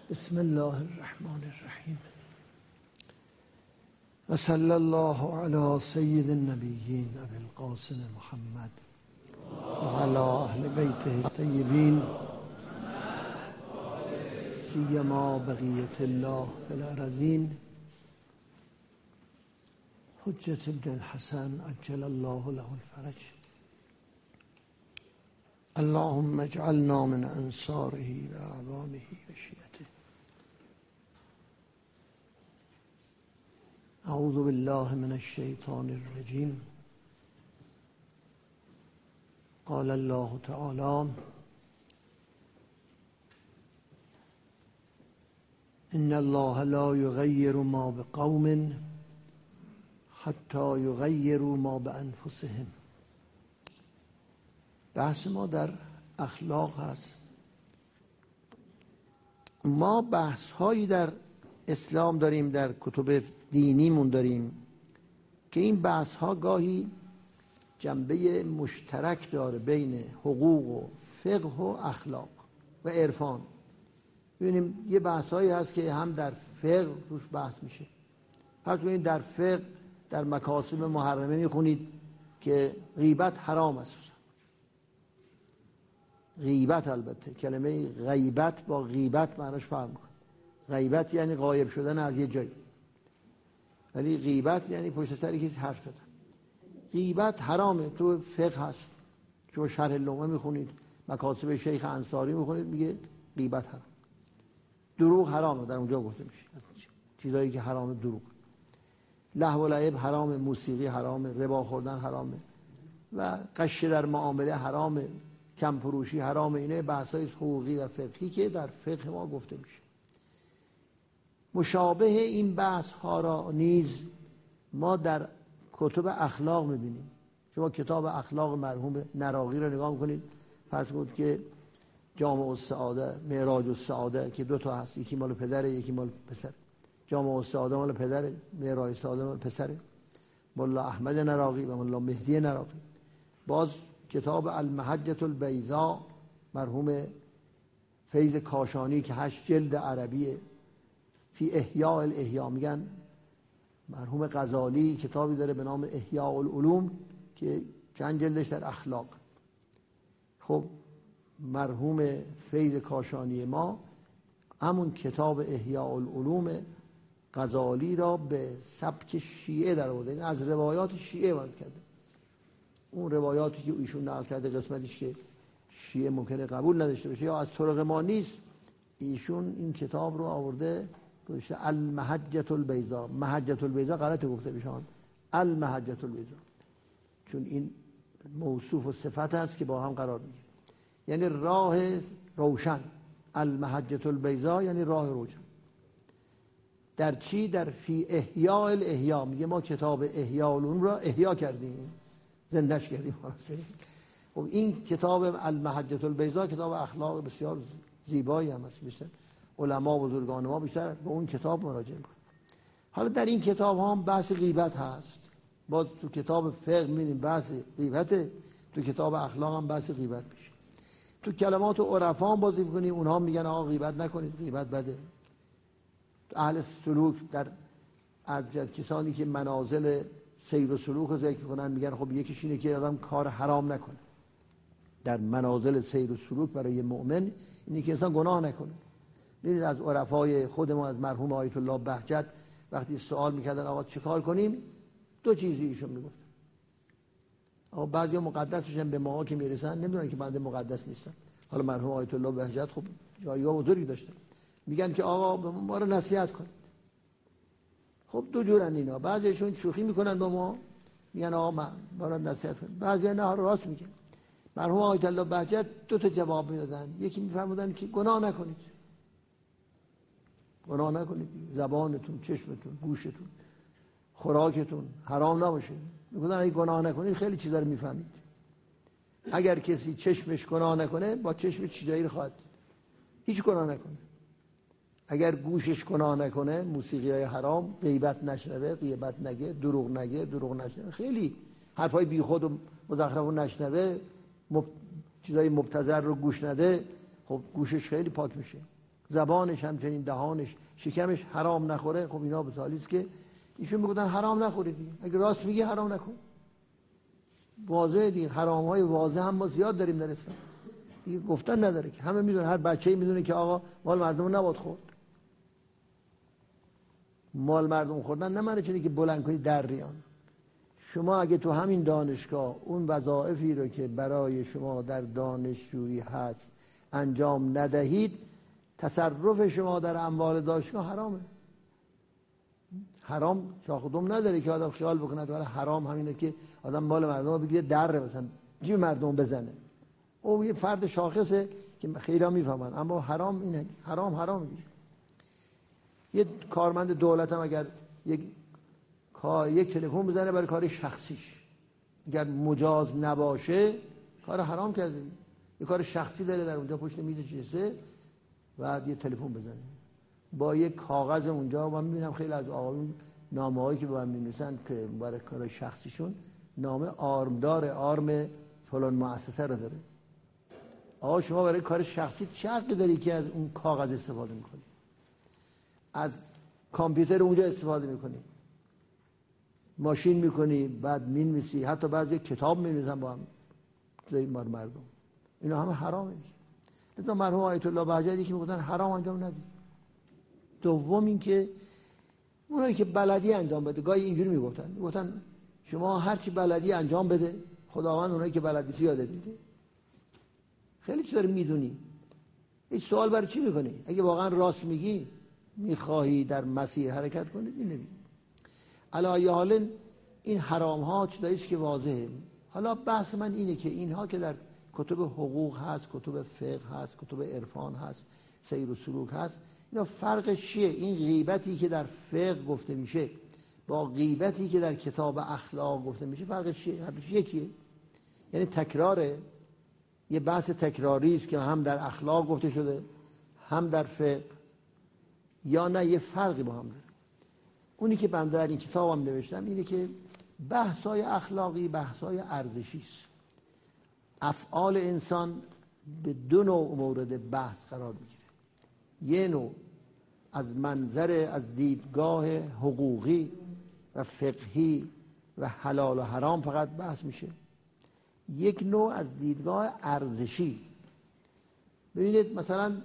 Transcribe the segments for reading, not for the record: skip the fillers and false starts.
بسم الله الرحمن الرحیم و صلی الله علی سید النبیین ابی القاسم محمد و علی اهل بیته الطیبین سیما بقیة الله فی الارضین حجة ابن الحسن عجل الله له الفرج. اللهم اجعلنا من انصاره و اعوانه و شیعته. اعوذ بالله من الشیطان الرجیم. قال الله تعالی ان الله لا یغیر ما بقوم حتی یغیروا ما بانفسهم. بحث ما در اخلاق هست. ما بحث هایی در اسلام داریم، در کتب دینیمون داریم که این بحث ها گاهی جنبه مشترک داره بین حقوق و فقه و اخلاق و عرفان. ببینیم یه بحث هایی هست که هم در فقه روش بحث میشه. پس ببینید در فقه در مکاسب محرمه میخونید که غیبت حرام است. غیبت، البته کلمه غیبت با غیبت معناش فرق میکنه. غیبت یعنی غایب شدن از یه جایی، ولی غیبت یعنی پشت سر کسی حرف زدن. غیبت حرامه، تو فقه هست. شما شرح لمعه میخونید، مکاسب شیخ انصاری میخونید، میگه غیبت حرام. دروغ حرامه، در اونجا گفته میشه چیزایی که حرامه دروغ. لهو و لعب حرامه، موسیقی حرامه، ربا خوردن حرامه و غش در معامله حرامه، کم فروشی حرامه. اینه بحثای حقوقی و فقهی که در فقه ما گفته میشه. مشابه این بحث ها را نیز ما در کتب اخلاق میبینیم. شما کتاب اخلاق مرحوم نراقی رو نگاه میکنید، فرض کنید که جامع السعاده، معراج السعاده که دو تا هست، یکی مال پدره یکی مال پسر. جامع السعاده مال پدره، معراج السعاده مال پسره، مولا احمد نراقی و مولا مهدی نراقی. باز کتاب المحجة البیضاء مرحوم فیض کاشانی که 8 جلد عربیه، فی احیاء الاحیاء. میگن مرحوم غزالی کتابی داره به نام احیاء العلوم که چند جلدش در اخلاق. خب مرحوم فیض کاشانی ما همون کتاب احیاء العلوم غزالی را به سبک شیعه در آورده، این از روایات شیعه وارد کرده. اون روایاتی که ایشون نقل کرده قسمتیش که شیعه ممکنه قبول نداشته باشه یا از طرق ما نیست، ایشون این کتاب رو آورده گذاشته المحجة البیضاء. محجة البیضاء غلط گفته بشان، المحجة البیضاء، چون این موصوف و صفت هست که با هم قرار میگیره، یعنی راه روشن. المحجة البیضاء یعنی راه روشن. در چی؟ در فی احیاء الاحیاء. میگه ما کتاب احیاء العلوم را احیا کردیم، زندش کردیم. خب این کتاب المحجة البیضاء کتاب اخلاق بسیار زیبایی هم است. بیشتر علما بزرگان ما بیشتر به اون کتاب مراجعه میکنن. حالا در این کتاب هم بحث غیبت هست. باز تو کتاب فقه میبینیم بحث غیبت، تو کتاب اخلاق هم بحث غیبت میشه. تو کلمات عرفا هم بازی میکنیم، اونها میگن آقا غیبت نکنید، غیبت بده. اهل سلوک در از کسانی که منازل سیر و سلوک رو ذکر میکنن میگن خب یکیش اینه که آدم کار حرام نکنه. در منازل سیر و سلوک برای مؤمن اینه که انسان گناه نکنه. ببینید از عرفای خودمون، از مرحوم آیت الله بهجت وقتی سوال میکردن آقا چه کار کنیم، دو چیزی ایشون میگفتن. آقا بعضیا مقدس میشن، به ما که میرسن نمیدونن که بنده مقدس نیستن. حالا مرحوم آیت الله بهجت خب جایگاه بزرگی داشتن، میگن که آقا به ما رو نصیحت کن. خب دو جورن اینا، بعضیشون شوخی میکنن با ما، میگن آقا ما رو نصیحت کن. بعضیا نه، راست میگن. مرحوم آیت الله بهجت دو تا جواب میدادن. یکی میفرمودن که گناه نکنید، گناه نکنید، زبانتون، چشمتون، گوشتون، خوراکتون حرام نباشه. میگفتن اگه گناه نکنید خیلی چیزا رو میفهمید. اگر کسی چشمش گناه نکنه با چشمش چیزایی رو خواهد دید. هیچ گناه نکنه. اگر گوشش گناه نکنه، موسیقی های حرام، غیبت نشنوه، غیبت نگه، دروغ نگه، دروغ نشنوه، خیلی حرفای بیخود و مزخرف رو نشنوه، چیزای مبتذل رو گوش نده، خب گوشش خیلی پاک میشه. زبانش همچنین، دهانش، شکمش حرام نخوره. خب اینا مثالی است که ایشون میگفتن حرام نخورید دیگه. اگه راست میگی حرام نکن. واضحه دیگه، حرام های واضح هم ما زیاد داریم در اسلام دیگه، گفتن نداره که همه میدونن، هر بچه‌ای میدونه که آقا مال مردم نباید خورد. مال مردم خوردن نه معنی چیزی که بلند کنی در ریان. شما اگه تو همین دانشگاه اون وظایفی رو که برای شما در دانشجویی هست انجام ندهید، تصرف شما در اموال دانشگاه حرامه. حرام شاخدم نداره که آدم خیال بکنه ولی حرام همینه که آدم مال مردم رو بگیره در مثلا جیب مردم بزنه. او یه فرد شاخصه که خیلی ها میفهمن، اما حرام اینه، حرام دیگه. یه کارمند دولت هم اگر یک تلفن بزنه برای کار شخصیش، اگر مجاز نباشه کار حرام کرده. یه کار شخصی داره در اونجا پشت میز نشسته و یه تلفن بزنه با یک کاغذ اونجا. من میبینم خیلی از آقایون نامه‌هایی که به من می‌نویسن که برای کار شخصیشون نامه آرمدار آرم فلان مؤسسه رو داره. آقا شما برای کار شخصی چه حقی داری که از اون کاغذ استفاده می‌کنی؟ از کامپیوتر اونجا استفاده می‌کنی، ماشین می‌کنی، بعد می‌نویسی، حتی بعضی کتاب می‌نویسن با هم زیر مردم. اینا همه حرامه دیگه. لذا مرحوم آیت الله بهجتی که میگفتن حرام انجام ندید. دوم این که اونایی که بلدی انجام بده، گاهی اینجوری میگفتن شما هر چی بلدی انجام بده، خداوند اونایی که بلدی یادت میده. خیلی چیزا رو میدونی، این سوال برای چی میکنی؟ اگه واقعا راست میگی، میخواهی در مسیر حرکت کنی، این نمیگی. علی ای حال این حرام ها چیزاییست که واضحه. حالا بحث من اینه که اینها که در کتب حقوق هست، کتب فقه هست، کتب عرفان هست، سیر و سلوک هست، اینا فرقش چیه؟ این غیبتی که در فقه گفته میشه با غیبتی که در کتاب اخلاق گفته میشه فرقش چیه؟ فرقش یکیه؟ یعنی تکراره، یه بحث تکراری است که هم در اخلاق گفته شده هم در فقه، یا نه یه فرقی با هم داره؟ اونی که من در این کتابم نوشتم اینه که بحث‌های اخلاقی بحث‌های ارزشی است. افعال انسان به دو نوع مورد بحث قرار میگیره. یه نوع از منظر، از دیدگاه حقوقی و فقهی و حلال و حرام فقط بحث میشه. یک نوع از دیدگاه ارزشی. ببینید مثلا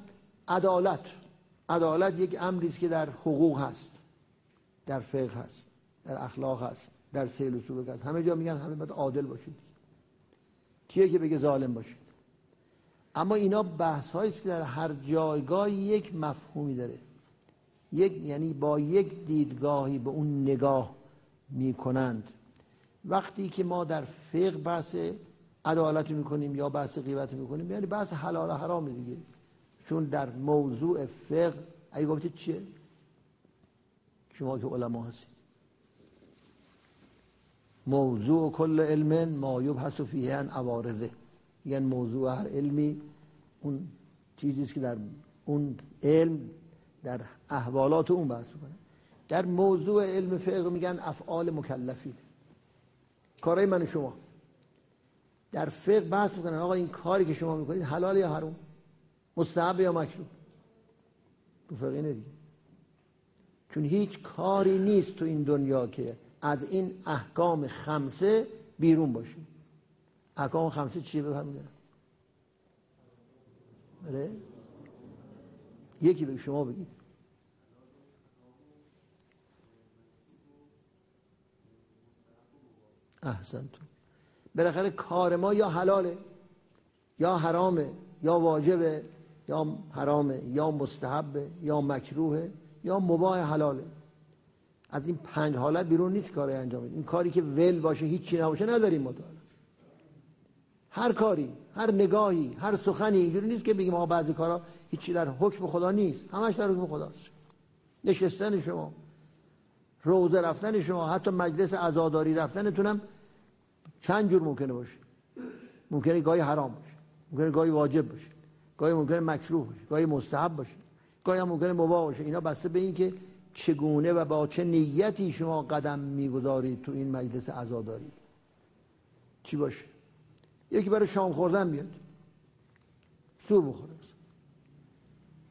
عدالت یک امری است که در حقوق هست، در فقه هست، در اخلاق هست، در سیر و سلوک هست. همه جا میگن همه باید عادل باشید. کیه که بگه ظالم باشید؟ اما اینا بحث هایی است که در هر جایگاه یک مفهومی داره، یعنی با یک دیدگاهی به اون نگاه میکنند. وقتی که ما در فقه بحث عدالت میکنیم یا بحث غیبت میکنیم، یعنی بحث حلال و حرام دیگه. چون در موضوع فقه اگه گفتید چیه؟ شما که علما هستید، موضوع کل علم ما یبحث فیه عن عوارضه، یعنی موضوع هر علمی اون چیزی است که در اون علم در احوالات اون بحث میکنه. در موضوع علم فقه میگن افعال مکلفین، کارهای من و شما. در فقه بحث میکنن آقا این کاری که شما میکنید حلال یا حرام، مستحب یا مکروه. تو فقه اینه دیگه. چون هیچ کاری نیست تو این دنیا که از این احکام خمسه بیرون باشه. احکام خمسه چیه بفرمایید؟ بله؟ یکی بگید، شما بگید. احسنتون. بالاخره کار ما یا حلاله یا حرامه یا واجبه یا حرامه یا مستحبه یا مکروهه یا مباح حلاله. از این 5 حالت بیرون نیست کاری انجام بدیم. این کاری که ول باشه هیچی نباشه نداریم ما. هر کاری، هر نگاهی، هر سخنی اینجوری نیست که بگیم ما بعضی کارا هیچی در حکم خدا نیست، همش در حکم خداست. نشستن شما، روزه رفتن شما، حتی مجلس عزاداری رفتنتونم چند جور ممکنه باشه. ممکنه گاهی حرام باشه، ممکنه گاهی واجب باشه، گاهی ممکنه مکروه باشه، گاهی مستحب باشه، گاهی هم ممکنه مباح باشه. اینا بسته به این که چگونه و با چه نیتی شما قدم میگذارید تو این مجلس عزاداری. چی باشه؟ یکی برای شام خوردن بیاد، سور بخوره،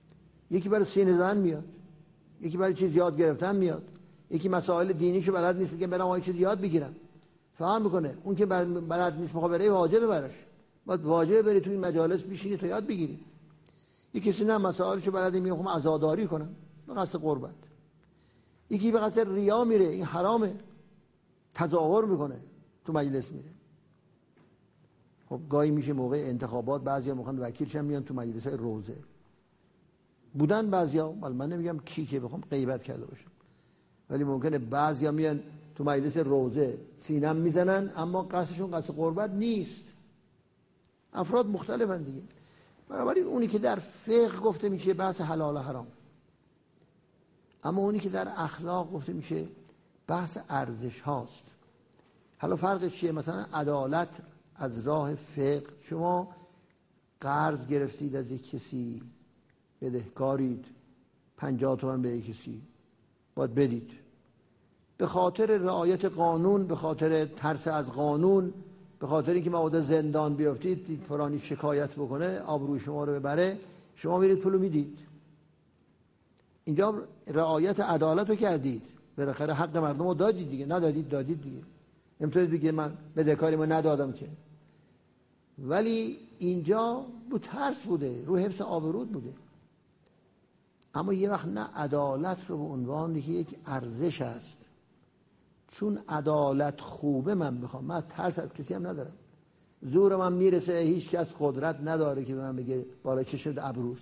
یکی برای سینه زدن میاد، یکی برای چیز یاد گرفتن میاد، یکی مسائل دینیشو بلد نیست میگه برام یه چیز یاد بگیرم، فهم میکنه. اون که بلد نیست میخواد بره واجبه براش، باید واجبه بری تو این مجالس بشینی تا یاد بگیری. یکی کسی نه مسائلشو بلده میخوام عزاداری کنم به قصد قربت، یکی به قصد ریا میره، این حرامه، تظاهر میکنه تو مجلس میره. خب گاهی میشه موقع انتخابات بعضیا میخوان وکیلشن میان تو مجلس‌های روزه بودن بعضیا، ولی من نمیگم کی که بخوام غیبت کرده باشم، ولی ممکنه بعضیا میان تو مجلس روزه سینم میزنن اما قصدشون قصد قربت نیست. افراد مختلفن دیگه. بنابراین اونی که در فقه گفته میشه بحث حلال و حرام، اما اونی که در اخلاق گفته میشه بحث ارزش هاست. حالا فرقش چیه؟ مثلا عدالت از راه فقه، شما قرض گرفتید از یک کسی، بدهکارید 50 تومن به یک کسی، باید بدید. به خاطر رعایت قانون، به خاطر ترس از قانون، به خاطر اینکه مبادا زندان بیافتید فلانی شکایت بکنه آبروی شما رو ببره، شما میرید پولو میدید. اینجا رعایت عدالت رو کردید، بالاخره حق مردم رو دادید دیگه. ندادید دادید دیگه، نمیتونید بگید من بدهکاری ما ندادم که. ولی اینجا رو ترس بوده، رو حفظ آبرود بوده. اما یه وقت نه، عدالت رو به عنوان که یک ارزش است، چون عدالت خوبه من میخوام، من ترس از کسی هم ندارم، زور من میرسه، هیچ کس قدرت نداره که به من بگه بالا چشم ابروس،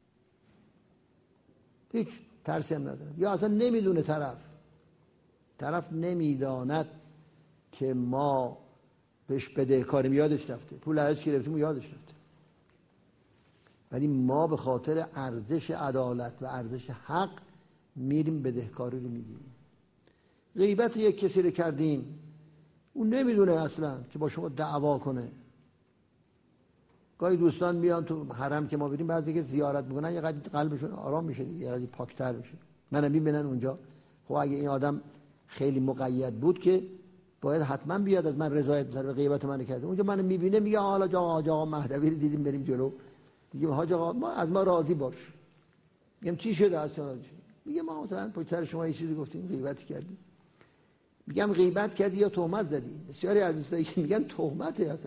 هیچ ترسی هم ندارم. یا اصلا نمیدونه طرف نمیداند که ما بهش بدهکاریم، یادش رفته، پول ازش گرفتیم یادش رفته، ولی ما به خاطر ارزش عدالت و ارزش حق میریم بدهکاری رو میدیم. غیبت یک کسی رو کردیم، اون نمیدونه اصلا که با شما دعوا کنه. گاهی دوستان میان تو حرم که ما بریم، بعضی که زیارت میکنن یه قدر قلبشون آرام میشه دیگه، یه قدر پاکتر میشه. منم میبینن اونجا. خب اگه این آدم خیلی مقید بود که باید حتما بیاد از من رضایت بذاره، غیبت منو کرده. اونجا منو میبینه میگه حالا آقا مهدوی رو دیدیم بریم جلو، دیگه حاج آقا ما از ما راضی باش. میگم چی شده اصلا؟ میگه ما مثلا پشت سر شما یه چیزی گفتیم، غیبت کردیم. میگم غیبت کردی یا تهمت زدی؟ بسیاری از دوستایی که میگن تهمته، اصلا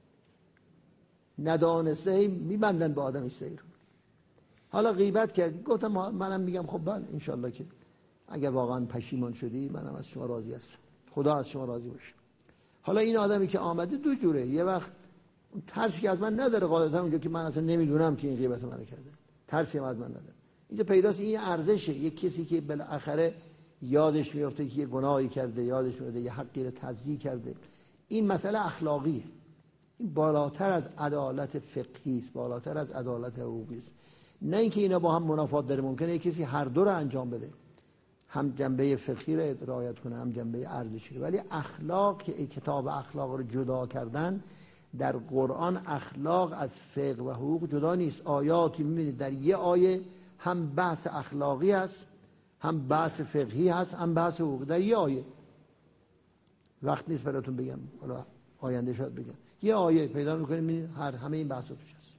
ندانسته میبندن به آدم ایستایی رو. حالا غیبت کردی، گفتم منم میگم خب بله ان شاءالله که اگر واقعا پشیمان شدی منم از شما راضی هستم، خدا از شما راضی باشه. حالا این آدمی که آمده دو جوره، یه وقت ترسی که از من نداره قاعدتا، اونجا که من اصلا نمیدونم که این غیبت منو کرده، ترسی هم از من نداره. اینجا پیداست این ارزشه. یک کسی که بالاخره یادش میفته که یه گناهی کرده، یادش میفته یه حقی رو تضییع کرده، این مسئله اخلاقیه. این بالاتر از عدالت فقهی است، بالاتر از عدالت حقوقی است. نه اینکه اینا با هم منافات داره، ممکنه یک کسی هر دو رو انجام بده، هم جنبه فقهی رو رعایت کنه هم جنبه ارزشی رو. ولی اخلاق که کتاب اخلاق رو جدا کردن، در قرآن اخلاق از فقه و حقوق جدا نیست. آیاتی میبینید در یه آیه هم بحث اخلاقی هست، هم بحث فقهی هست، هم بحث حقوقی، در یه آیه. وقت نیست براتون بگم، حالا آینده شاید بگم. یه آیه پیدا میکنیم میبینید همه این بحثا توش هست.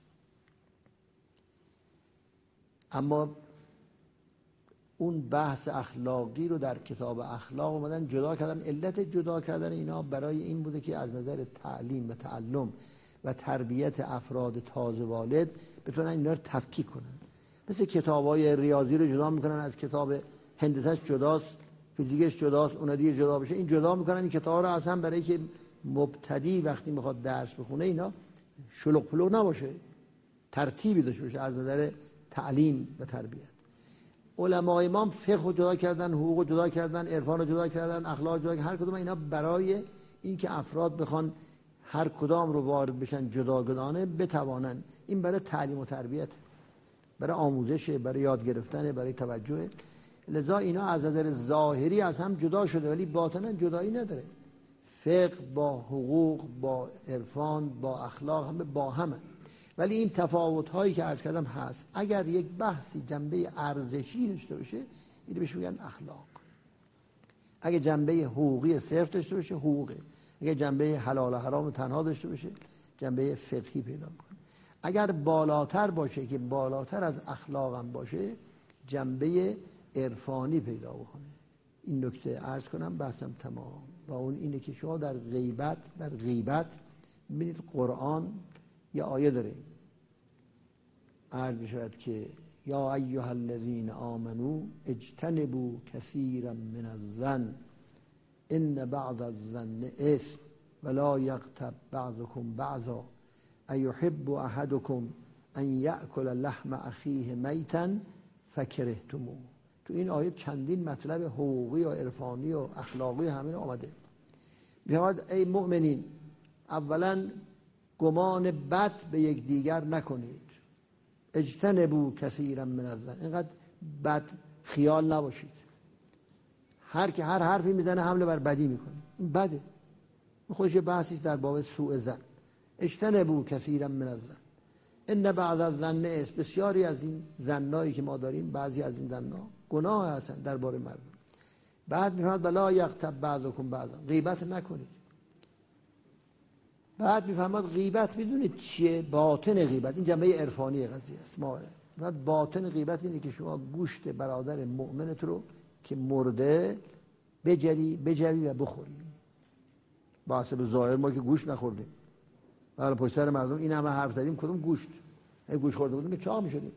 اما اون بحث اخلاقی رو در کتاب اخلاق اومدن جدا کردن. علت جدا کردن اینا برای این بوده که از نظر تعلیم و تعلم و تربیت افراد تازه والد بتونن اینا رو تفکیک کنن. مثل کتابای ریاضی رو جدا میکنن از کتاب هندسه‌اش جداست، فیزیکش جداست، اون دیگه جدا بشه. این جدا میکنن این کتابا رو اصلا برای که مبتدی وقتی میخواد درس بخونه اینا شلوغ پلوغ نباشه، ترتیبی داشته باشه از نظر تعلیم و تربیت. علمای ما فقه رو جدا کردن، حقوق رو جدا کردن، عرفان رو جدا کردن، اخلاق رو جدا کردن. هر کدوم اینا برای اینکه افراد بخوان هر کدام رو وارد بشن جداگانه بتوانن. این برای تعلیم و تربیت، برای آموزش، برای یاد گرفتن، برای توجه. لذا اینا از نظر ظاهری از هم جدا شده ولی باطنا جدایی نداره. فقه با حقوق، با عرفان، با اخلاق همه با همه. ولی این تفاوت هایی که عرض کردم هست. اگر یک بحثی جنبه ارزشی داشته باشه اینو بهش میگن اخلاق. اگه جنبه حقوقی صرف داشته باشه حقوقه. اگه جنبه حلال و حرام تنها داشته باشه جنبه فقهی پیدا میکنه. اگر بالاتر باشه که بالاتر از اخلاقم باشه جنبه عرفانی پیدا بکنه. این نکته عرض کنم بحثم تمام. و اون اینه که شما در غیبت ببینید قرآن یه آیه داره عرض می‌شود که یا ایها الذین آمنوا اجتنبوا کثیرا من الظن ان بعض الظن اثم ولا یغتب بعضکم بعضا ایحب احدکم ان یأکل لحم اخیه میتا فکرهتموه. تو این آیه چندین مطلب حقوقی و عرفانی و اخلاقی همین آمده. می‌فرماید ای مؤمنین اولا گمان بد به یکدیگر نکنید. اجتنبوا کثیرا من الظن، اینقدر بد خیال نباشید. هر که هر حرفی میزنه حمله بر بدی میکنه، این بده. خودش بحثی در باب سوء ظن. اجتنبوا کثیرا من الظن ان بعض الظن اثم. بسیاری از این ظنایی که ما داریم، بعضی از این ظن‌ها گناه هستن درباره مردم. بعد میفرماد بلا یغتب بعضکم بعضا، غیبت نکنید. بعد میفهمد غیبت میدونید چیه؟ باطن غیبت، این جنبه عرفانی قضیه است. ما باطن غیبت اینه که شما گوشت برادر مؤمنت رو که مرده بجوی و بخوری. با حسب ظاهر ما که گوشت نخوردیم، حالا پشت سر مردم این همه حرف زدیم کدوم گوشت؟ اگه گوشت خورده بودیم که چاق میشدیم.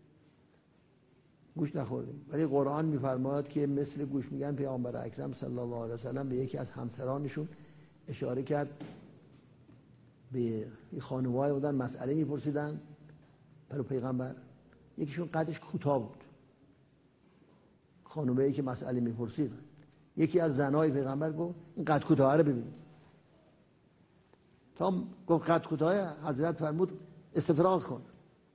گوشت نخوردیم. ولی قرآن میفرماید که مثل گوشت میگن پیامبر اکرم صلی الله علیه و سلم به یکی از همسرانشون اشاره کرد، به خانوای بودن مسئله میپرسیدن برای پیغمبر، یکیشون قدش کوتاه بود، خانومه‌ای که مسئله میپرسید، یکی از زنای پیغمبر گفت این قد کوتاه رو ببین. تا گفت قد کوتاه، حضرت فرمود استفراغ کن.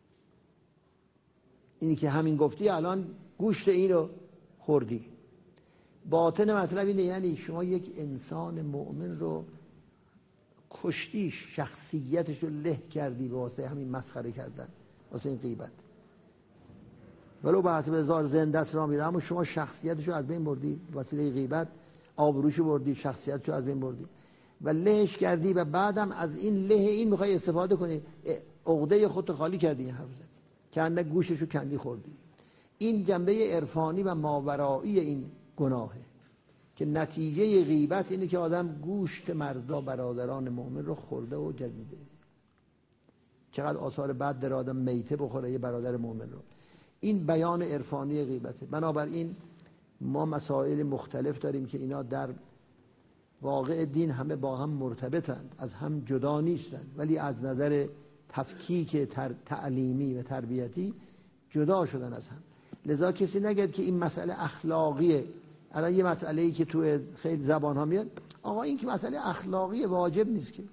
اینی که همین گفتی الان گوشت اینو خوردی. باطن مطلب اینه یعنی شما یک انسان مؤمن رو کشتیش، شخصیتش رو له کردی به واسه همین مسخره کردن، واسه این غیبت. ولو به حسب هزار زنده است را میره، اما شما شخصیتش رو از بین بردی واسه غیبت، آبروش بردی، شخصیتش رو از بین بردی و لهش کردی و بعدم از این له این میخوای استفاده کنی، عقده خودت خالی کردی. این حرف زد که اندک گوشتش رو کندی خوردی. این جنبه عرفانی و ماورایی این گناهه که نتیجه غیبت اینه که آدم گوشت مردا برادران مؤمن رو خورده و جویده. چقدر آثار بد در آدم میته بخوره یه برادر مؤمن رو. این بیان عرفانی غیبته. بنابراین ما مسائل مختلف داریم که اینا در واقع دین همه با هم مرتبطند، از هم جدا نیستند، ولی از نظر تفکیک تعلیمی و تربیتی جدا شدن از هم. لذا کسی نگه که این مسئله اخلاقیه. الان یه مسئله‌ای که تو خیلی زبان ها میاد، آقا این که مسئله اخلاقی واجب نیست، که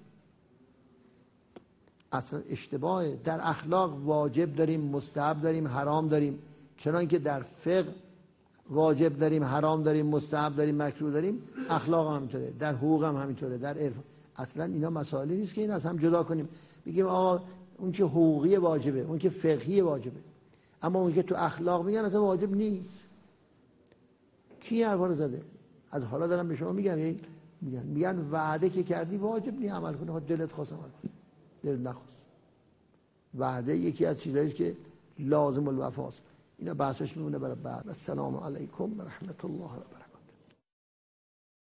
اصلا اشتباهه. در اخلاق واجب داریم، مستحب داریم، حرام داریم. چنان که در فقه واجب داریم، حرام داریم، مستحب داریم، مکروه داریم، اخلاق هم همینطوره، در حقوق هم همینطوره، در عرف. اصلا اینا مسائلی نیست که این از هم جدا کنیم بگیم آقا اون که حقوقی واجبه، اون که فقهی واجبه، اما اون که تو اخلاق میگن اصلا واجب نیست. کی حرفا رو زده؟ از حالا دارم به شما میگم، میگن وعده که کردی واجب نیست عمل کنی. دلت خواست عمل کنی، دلت نخواست. وعده یکی از چیزایی که لازم الوفاست. اینا بحثش میمونه برای بعد. السلام علیکم و رحمت الله و برکاته.